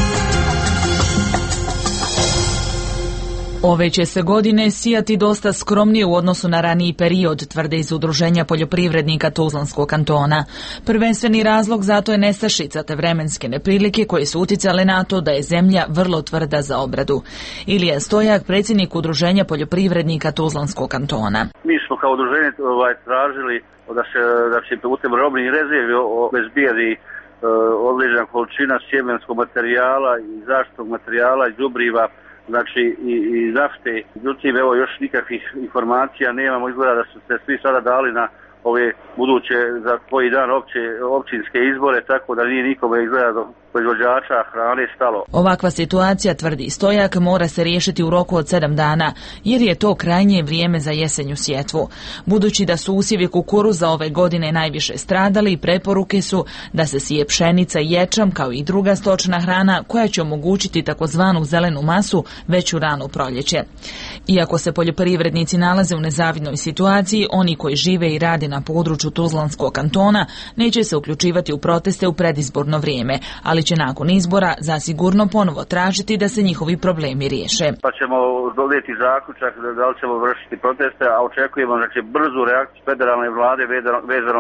L: Ove će se godine sijati dosta skromnije u odnosu na raniji period, tvrde iz Udruženja poljoprivrednika Tuzlanskog kantona. Prvenstveni razlog zato je nestašica te vremenske neprilike koje su uticale na to da je zemlja vrlo tvrda za obradu. Ilija Stojak, predsjednik Udruženja poljoprivrednika Tuzlanskog kantona.
N: Mi smo kao udruženje tražili da se putem robnih rezervi obezbijedi određena količina sjemenskog materijala i zaštitnog materijala i đubriva, znači i nafte. Međutim, evo još nikakvih informacija nemamo, izgleda da su se svi sada dali na ove buduće za koji dan općinske izbore, tako da nije nikome izgleda do proizvođača hrane stalo.
L: Ovakva situacija, tvrdi Stojak, mora se riješiti u roku od 7 dana, jer je to krajnje vrijeme za jesenju sjetvu. Budući da su usjevi kukuruza ove godine najviše stradali, preporuke su da se sije pšenica i ječam kao i druga stočna hrana koja će omogućiti takozvanu zelenu masu već u rano proljeće. Iako se poljoprivrednici nalaze u nezavidnoj situaciji, oni koji žive i rade na području Tuzlanskog kantona neće se uključivati u proteste u predizborno vrijeme, ali će nakon izbora zasigurno ponovo tražiti da se njihovi problemi riješe.
N: Pa ćemo donijeti zaključak da li ćemo vršiti proteste, a očekujemo brzu reakciju federalne vlade vezano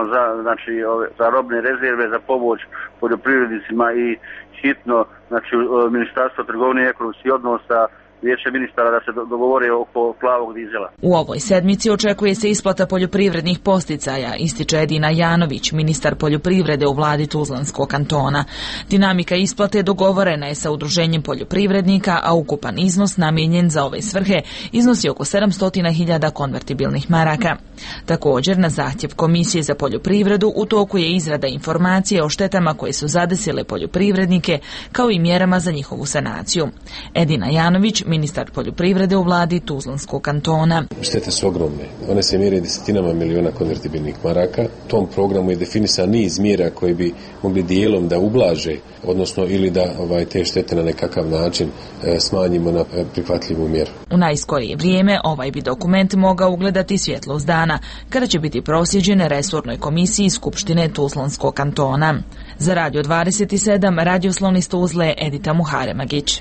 N: za robne rezerve, za pomoć poljoprivrednicima i hitno Ministarstvo trgovine i ekonomskih odnosa, Vijeće ministara da se dogovore oko plavog dizela.
L: U ovoj sedmici očekuje se isplata poljoprivrednih posticaja, ističe Edina Janović, ministar poljoprivrede u vladi Tuzlanskog kantona. Dinamika isplate dogovorena je sa Udruženjem poljoprivrednika, a ukupan iznos namijenjen za ove svrhe iznosi oko 700.000 konvertibilnih maraka. Također, na zahtjev Komisije za poljoprivredu u toku je izrada informacije o štetama koje su zadesile poljoprivrednike, kao i mjerama za njihovu sanaciju. Edina Janović, ministar poljoprivrede u vladi Tuzlanskog kantona.
O: Štete su ogromne. One se mjere desetinama miliona konvertibilnih maraka. U tom programu je definisan niz mjera koji bi mogli dijelom da ublaže, odnosno ili da te štete na nekakav način smanjimo na prihvatljivu mjeru.
L: U najskorije vrijeme ovaj bi dokument mogao ugledati svjetlost dana, kada će biti proslijeđen resornoj komisiji Skupštine Tuzlanskog kantona. Za Radio 27, radioslovni iz Tuzle, Edita Muharemagić.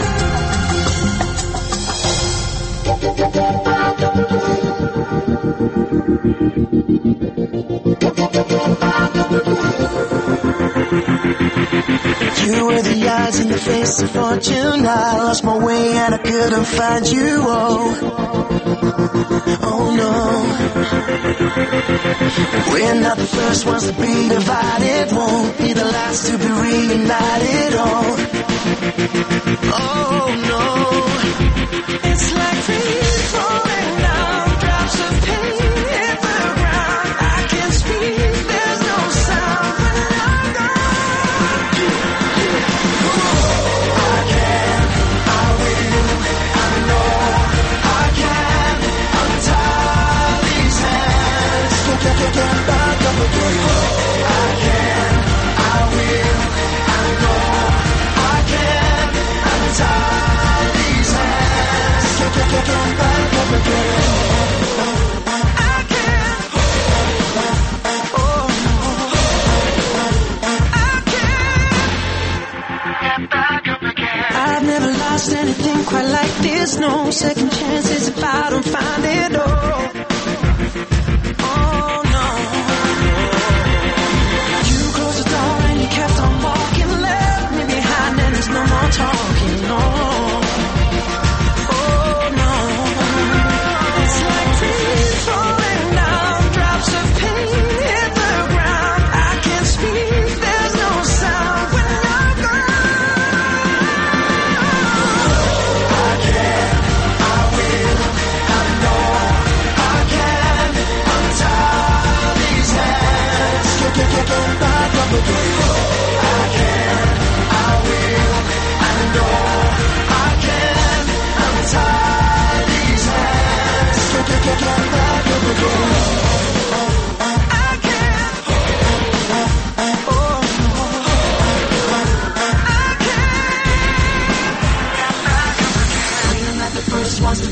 P: You were the eyes in the face of fortune. I lost my way and I couldn't find you. Oh no. We're not the first ones to be divided. Won't be the last to be reunited. Oh no. It's like trees falling down, drops of pain hit the ground. I can't speak, there's no sound when I'm gone. I can, I will, I know I can untie these hands. Get back up again. I can, I will, I know I can untie these hands. Get back up again. I can. Oh, I can. Get back up again. I've never lost anything quite like this. No second chances if I don't find it. Oh no. You closed the door and you kept on walking, left me behind, and there's no more talking. No. I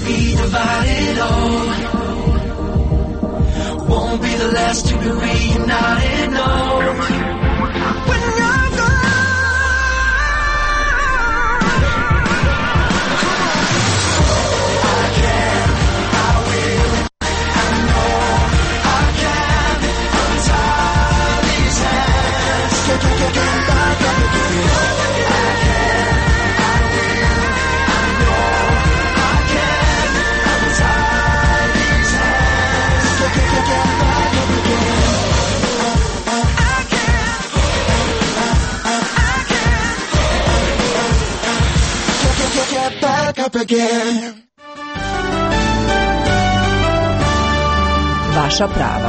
P: be divided, oh. Won't be the last to be reunited, no. When you're gone, I can, I will, I know I can untie these hands. Get back up again. I can, I will, I know I can untie these hands. Get back up again. I can, get back up again.
F: Vaša prava.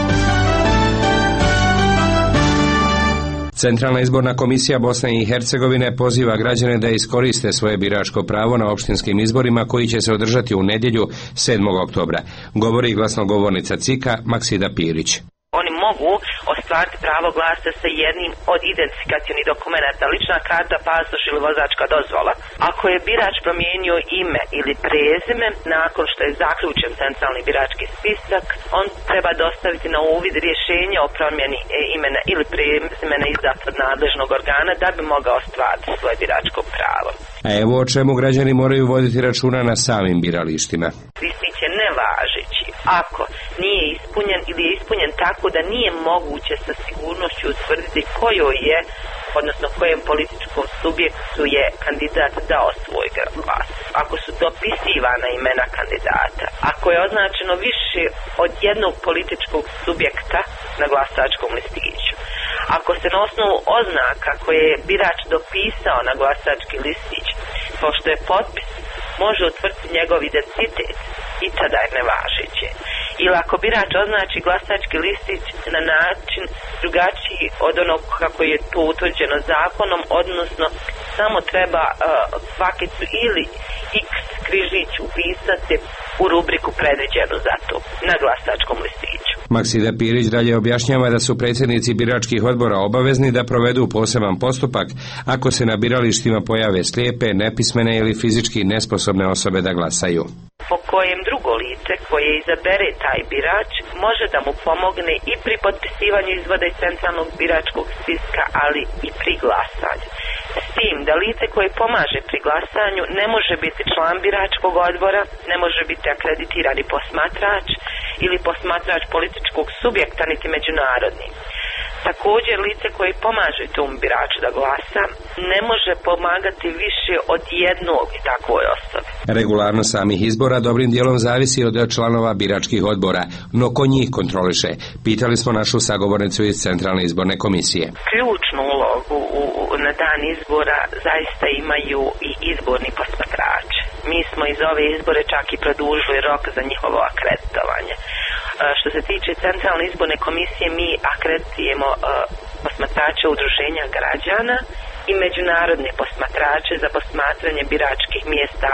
G: Centralna izborna komisija Bosne i Hercegovine poziva građane da iskoriste svoje biračko pravo na opštinskim izborima koji će se održati u nedjelju 7. oktobra. Govori glasnogovornica CIK-a Maksida Pirić.
Q: Oni mogu ostvariti pravo glasa sa jednim od identifikacionih dokumenata, lična karta, pasoš ili vozačka dozvola. Ako je birač promijenio ime ili prezime nakon što je zaključen centralni birački spisak, on treba dostaviti na uvid rješenje o promjeni imena ili prezimena izdat od nadležnog organa da bi mogao ostvariti svoje biračko pravo.
G: A evo o čemu građani moraju voditi računa na samim biralištima.
Q: Listić je nevažeći ako nije ispunjen ili je ispunjen tako da nije moguće sa sigurnošću utvrditi kojoj je, odnosno kojem političkom subjektu je kandidat dao svoj glas. Ako su dopisivana imena kandidata, ako je označeno više od jednog političkog subjekta na glasačkom listiću, ako se na osnovu oznaka koje je birač dopisao na glasački listić, kao što je potpis, može utvrditi njegov identitet i tada je nevažeće. Ili ako birač označi glasački listić na način drugačiji od onog kako je to utvrđeno zakonom, odnosno samo treba kvakicu ili x križić upisati u rubriku predviđenu za to na glasačkom listiću.
G: Maksida Pirić dalje objašnjava da su predsjednici biračkih odbora obavezni da provedu poseban postupak ako se na biralištima pojave slijepe, nepismene ili fizički nesposobne osobe da glasaju.
Q: Po kojem drugo lice koje izabere taj birač može da mu pomogne i pri potpisivanju izvoda iz centralnog biračkog spiska, ali i pri glasanju. S tim da lice koje pomaže pri glasanju ne može biti član biračkog odbora, ne može biti akreditirani posmatrač ili posmatrač političkog subjekta niti međunarodni. Također, lice koje pomaže tom biraču da glasa ne može pomagati više od jednog takvoj osobe.
G: Regularnost samih izbora dobrim dijelom zavisi od članova biračkih odbora, no ko njih kontroliše? Pitali smo našu sagovornicu iz Centralne izborne komisije.
Q: Ključnu ulogu na dan izbora zaista imaju i izborni posmatrači. Mi smo iz ove izbore čak i produžili rok za njihovo akreditovanje. Što se tiče Centralne izborne komisije, mi akreditujemo posmatrače udruženja građana i međunarodne posmatrače za posmatranje biračkih mjesta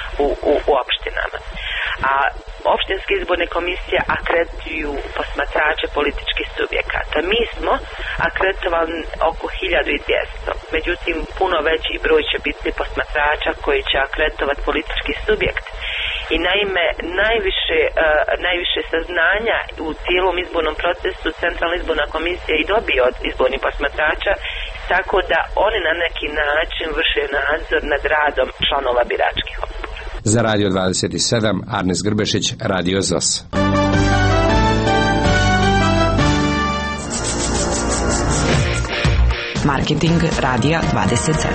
Q: u opštinama. A opštinske izborne komisije akredituju posmatrače političkih subjekata. Mi smo akreditovali oko 1200, međutim puno veći broj će biti posmatrača koji će akreditovati politički subjekt. I naime, najviše saznanja u cijelom izbornom procesu Centralna izborna komisija i dobije od izbornih posmatrača, tako da oni na neki način vrše nadzor nad radom članova biračkih odbora.
G: Za Radio 27, Arnes Grbešić, Radio ZOS.
F: Marketing Radija 27.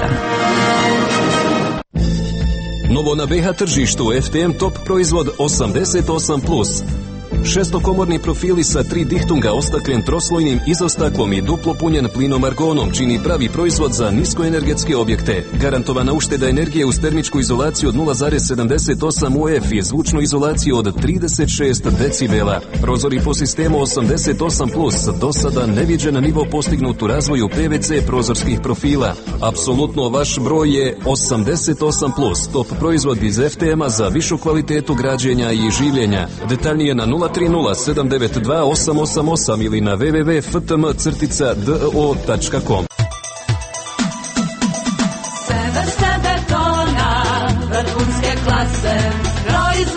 S: Novo na BH tržištu FTM Top proizvod 88+. Šestokomorni profili sa 3 dihtunga ostaklen troslojnim izostaklom i duplo punjen plinom argonom čini pravi proizvod za niskoenergetske objekte. Garantovana ušteda energije uz termičku izolaciju od 0,78 UF i zvučnu izolaciju od 36 decibela. Prozori po sistemu 88+, do sada neviđen nivo postignut u razvoju PVC prozorskih profila. Apsolutno vaš broj je 88+, top proizvod iz FTM-a za višu kvalitetu građenja i življenja. Detaljnije na 030-792-888 ili na www.ftm-do.com.
P: Sever tona, vrhunske klase, proizvod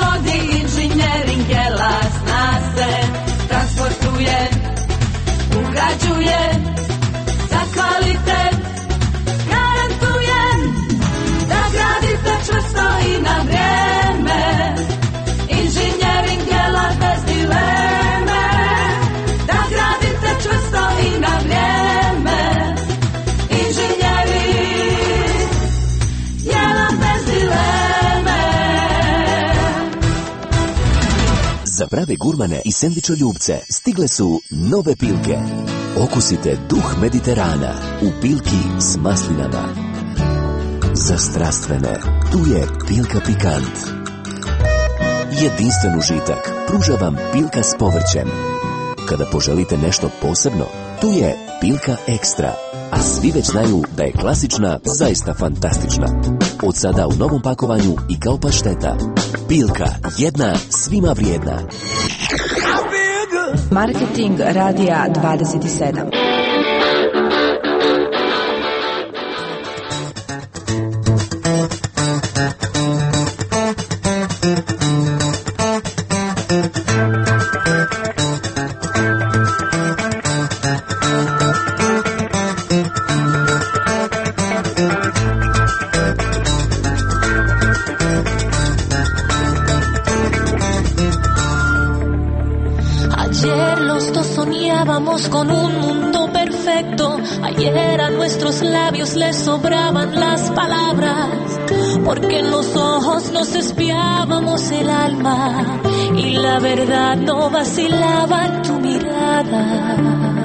T: Za prave gurmane i sendvičoljubce stigle su nove Pilke. Okusite duh Mediterana u Pilki s maslinama. Za strastvene, tu je Pilka Pikant. Jedinstven užitak pruža vam Pilka s povrćem. Kada poželite nešto posebno, tu je Pilka Ekstra. A svi već znaju da je klasična zaista fantastična. Od sada u novom pakovanju i kao pašteta. Pilka, jedna, svima vrijedna.
F: Marketing Radija 27.
U: Con un mundo perfecto, ayer a nuestros labios les sobraban las palabras, porque en los ojos nos espiábamos el alma y la verdad no vacilaba en tu mirada.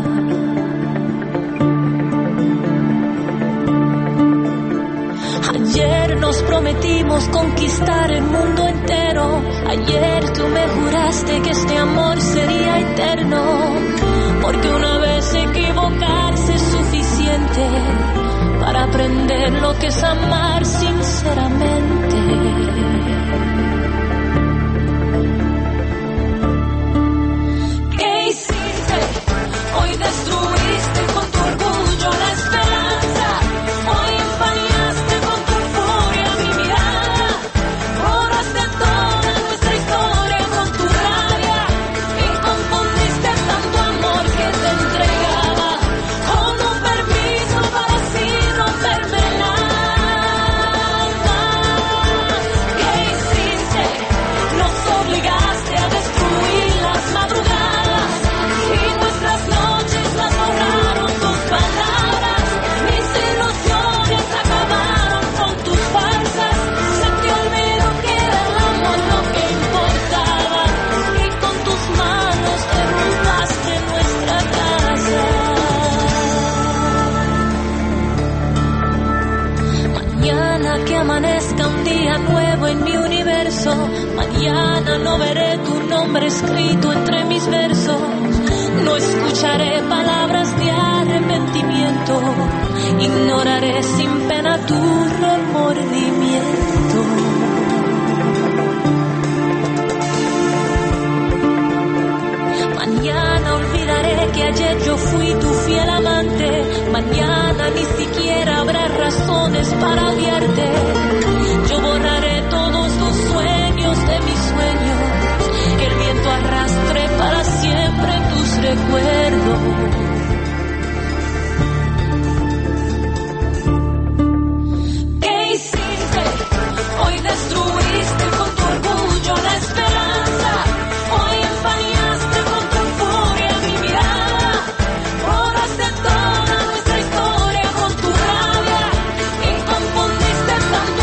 U: Ayer nos prometimos conquistar el mundo entero, ayer tú me juraste que este amor sería eterno. Porque una vez equivocarse es suficiente para aprender lo que es amar sinceramente. ¿Qué hiciste? Hoy destruiste con tu orgullo la esperanza. Hoy empañaste con tu furia mi mirada. Borraste toda nuestra historia con tu rabia y confundiste tanto amor que te entregaba con un permiso para así romperme el alma. ¿Qué hiciste? Nos obligaste a destruir las madrugadas y nuestras noches las borraron tus palabras. Mis ilusiones acabaron con tus farsas. Se te olvidó que era el amor lo que importaba y con tus manos derrumbaste nuestra casa. Mañana que amanezca un día nuevo en mi universo, mañana no veré tu nombre escrito entre mis versos, no escucharé palabras de arrepentimiento, ignoraré sin pena tu remordimiento. Mañana olvidaré que ayer yo fui tu fiel amante. Mañana ni siquiera habrá razones para odiarte. Yo borraré todos los sueños de mis sueños, que el viento arrastre para siempre tus recuerdos. ¿Qué hiciste? Hoy destruiste con tu orgullo la esperanza. Hoy empañaste con tu furia mi mirada. Borraste toda nuestra historia con tu rabia y confundiste tanto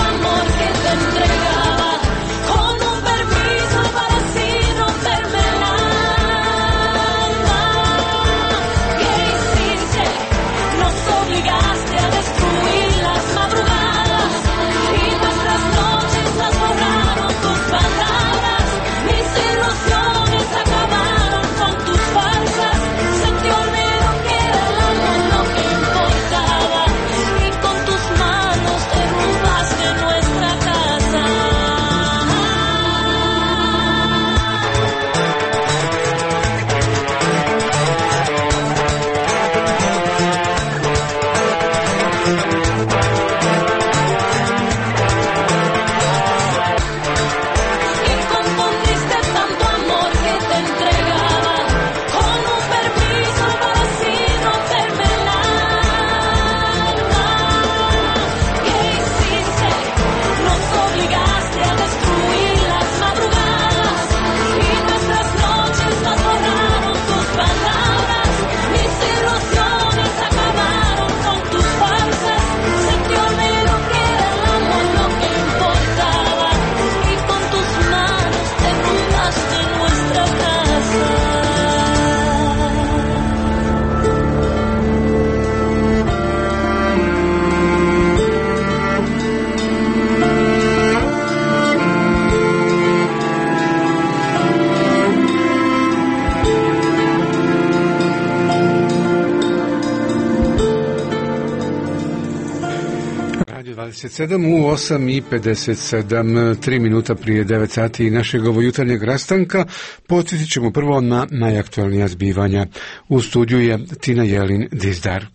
A: 27 u 8:57, 3 minuta prije 9 sati našeg jutarnjeg rastanka. Podsjetit ćemo prvo na najaktualnija zbivanja. U studiju je Tina Jelin Dizdar.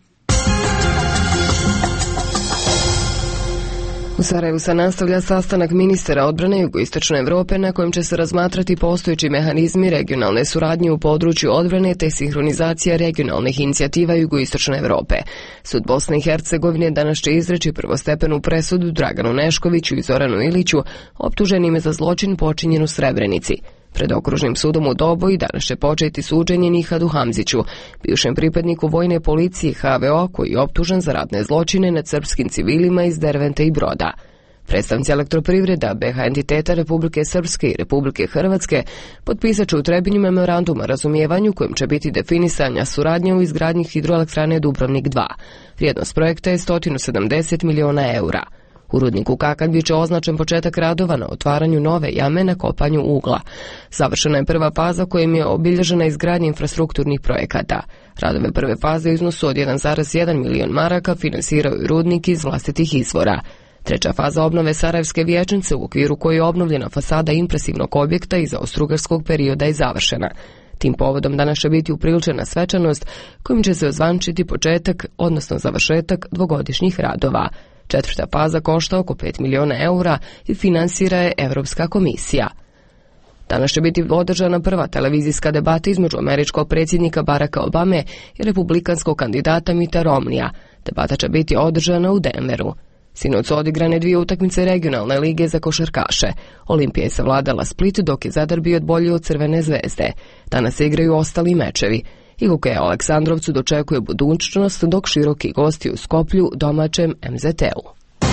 C: U Sarajevu se nastavlja sastanak ministara odbrane Jugoistočne Evrope na kojem će se razmatrati postojeći mehanizmi regionalne suradnje u području odbrane te sinhronizacija regionalnih inicijativa Jugoistočne Evrope. Sud Bosne i Hercegovine danas će izreći prvostepenu presudu Draganu Neškoviću i Zoranu Iliću, optuženime za zločin počinjen u Srebrenici. Pred okružnim sudom u Doboj danas će početi suđenje Nihadu Hamziću, bivšem pripadniku vojne policije HVO koji je optužen za ratne zločine nad srpskim civilima iz Dervente i Broda. Predstavnici elektroprivreda, BH entiteta Republike Srpske i Republike Hrvatske potpisat će u Trebinju memorandum o razumijevanju kojim će biti definisanja suradnje u izgradnji hidroelektrane Dubrovnik 2. Vrijednost projekta je 170 miliona eura. U rudniku Kakan biće označen početak radova na otvaranju nove jame na kopanju ugla. Završena je prva faza kojim je obilježena izgradnja infrastrukturnih projekata. Radove prve faze u iznosu od 1,1 milion maraka finansirao je rudnik iz vlastitih izvora. Treća faza obnove Sarajevske vijećnice, u okviru koje je obnovljena fasada impresivnog objekta iz austrougarskog perioda, je završena. Tim povodom danas će biti upriličena svečanost kojim će se ozvančiti početak, odnosno završetak dvogodišnjih radova. Četvrta faza košta oko 5 miliona eura i finansira je Europska komisija. Danas će biti održana prva televizijska debata između američkog predsjednika Baracka Obame i republikanskog kandidata Mitta Romneya. Debata će biti održana u Denveru. Sinoć su odigrane 2 utakmice regionalne lige za košarkaše. Olimpija je savladala Split, dok je Zadar bio bolji od Crvene zvezde. Danas se igraju ostali mečevi. IGK u Aleksandrovcu dočekuje budućnost, dok Široki gosti u Skoplju domaćem MZT-u.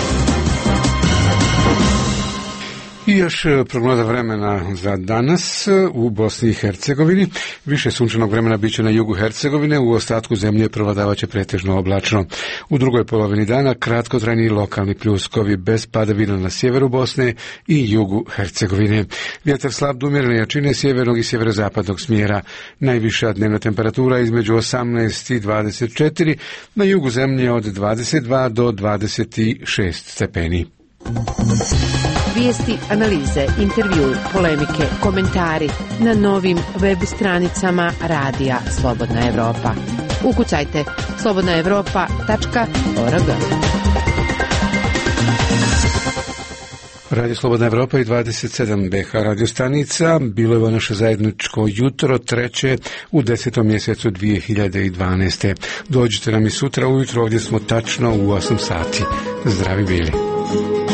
A: I još prognoza vremena za danas u Bosni i Hercegovini. Više sunčanog vremena biće na jugu Hercegovine, u ostatku zemlje prevladavaće pretežno oblačno. U drugoj polovini dana kratkotrajni lokalni pljuskovi bez padavina na sjeveru Bosne i jugu Hercegovine. Vjetar slab do umjerene jačine sjevernog i sjeverozapadnog smjera. Najviša dnevna temperatura između 18 i 24, na jugu zemlje od 22 do 26 stepeni.
F: Vijesti, analize, intervju, polemike, komentari na novim web stranicama Radija Slobodna Evropa. Ukucajte slobodnaevropa.org.
A: Radio Slobodna Evropa i 27 BH radio stanica. Bilo je ovo naše zajedničko jutro, treće u 10. mjesecu 2012. Dođite nam i sutra ujutro, ovdje smo tačno u 8 sati. Zdravi bili.